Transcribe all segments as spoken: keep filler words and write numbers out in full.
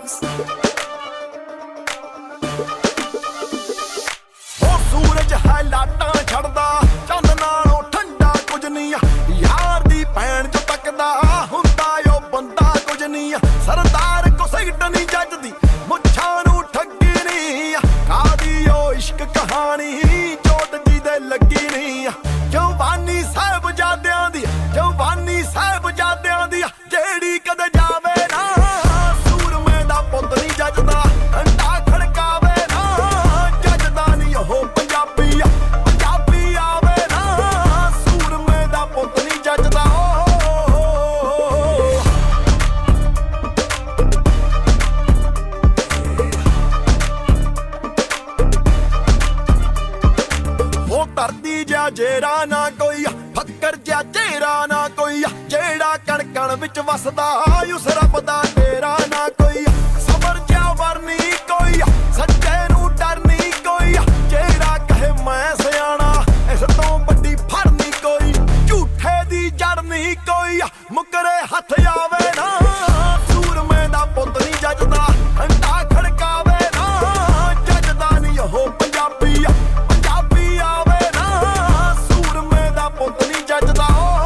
vibes. ਉਹ ਸੂਰਜ ਹੈ ਲਾਟਾਂ ਛੱਡਦਾ ਚੰਨ ਨਾਲੋਂ ਠੰਡਾ ਕੁਝ ਨਹੀਂ ਯਾਰ ਦੀ ਭੈਣ ਚ ਤੱਕਦਾ ਹੁੰਦਾ ਓ ਬੰਦਾ ਕੁਝ ਨਹੀਂ ਸਰਦਾਰ ਕੋ ਸਿਗਟ ਨਹੀਂ ਜੱਜਦੀ ਮੁੱਛਾਂ ਨੂੰ ਠੱਗੀ ਨਹੀਂ ਕਾਦੀ ਓ ਇਸ਼ਕ ਕਹਾਣੀ ਚੋਟ ਜੀ ਦੇ ਲੱਗੀ ਨਹੀਂ ਜਵਾਨੀ ਸਾਹਿਬਜ਼ਾਦਿਆਂ ਦੀ ਜਵਾਨੀ ਸਾਹਿਬਜ਼ਾਦਿਆਂ ਦੀ ਜਿਹੜੀ ਕਦੇ ਜਾਵੇ ਨਾ ਸੂਰਮੇ ਦਾ ਪੁੱਤ ਨਹੀਂ ਜੱਜਦਾ ਡੰਡਾ ਖੜਕਾਵੇ ਨਾ ਜੱਜਦਾ ਨਹੀਂ ਉਹ ਪੰਜਾਬੀ ਪੰਜਾਬੀ ਆਵੇ ਨਾ ਸੂਰਮੇ ਦਾ ਪੁੱਤ ਨਹੀਂ ਜੱਜਦਾ ਉਹ ਧਰਤੀ ਜਿਹਾ ਜੇਰਾ ਨਾ ਕੋਈ ਫੱਕਰ ਜਿਹਾ ਚਿਹਰਾ ਨਾ ਕੋਈ ਜਿਹੜਾ ਕਣ ਕਣ ਵਿੱਚ ਵਸਦਾ ਉਸ ਰੱਬ ਦਾ ਤੇਰਾ ਨਾ ਕੋਈ ਸਬਰ ਜਿਹਾ ਵਰਨੀ ਕੋਈ ਸੱਚੇ ਨੂੰ ਡਰ ਨਹੀਂ ਕੋਈ ਜਿਹੜਾ ਕਹੇ ਮੈਂ ਸਿਆਣਾ ਇਸ ਤੋਂ ਵੱਡੀ ਫੜ ਨਹੀਂ ਕੋਈ ਝੂਠੇ ਦੀ ਜੜ ਨਹੀਂ ਕੋਈ ਮੁਕਰੇ ਹੱਥ ਆਵੇ ਨਾ ਸੂਰਮੇ ਦਾ ਪੁੱਤ ਨਹੀਂ ਜੱਜਦਾ ਡੰਡਾ ਖੜਕਾਵੇ ਨਾ ਜੱਜਦਾ ਨਹੀਂ ਉਹ ਪੰਜਾਬੀ ਪੰਜਾਬੀ ਆਵੇ ਨਾ ਸੂਰਮੇ ਦਾ ਪੁੱਤ ਨਹੀਂ ਜੱਜਦਾ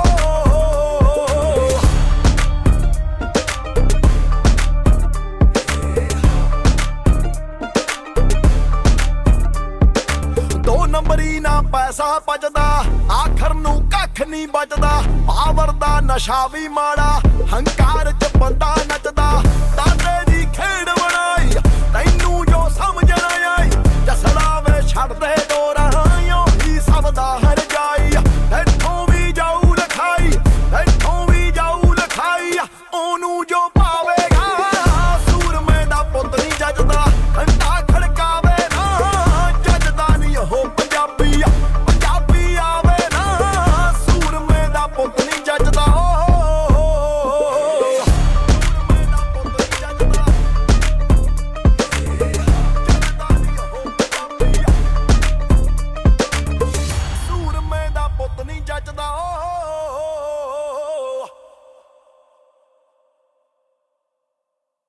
ਦੋ ਨੰਬਰੀ ਨਾ ਪੈਸਾ ਬਚਦਾ ਆਖਰ ਨੂੰ ਕੱਖ ਨਹੀਂ ਬਚਦਾ ਪਾਵਰ ਦਾ ਨਸ਼ਾ ਵੀ ਮਾੜਾ ਹੰਕਾਰ ਚ ਬੰਦਾ ਨੱਚਦਾ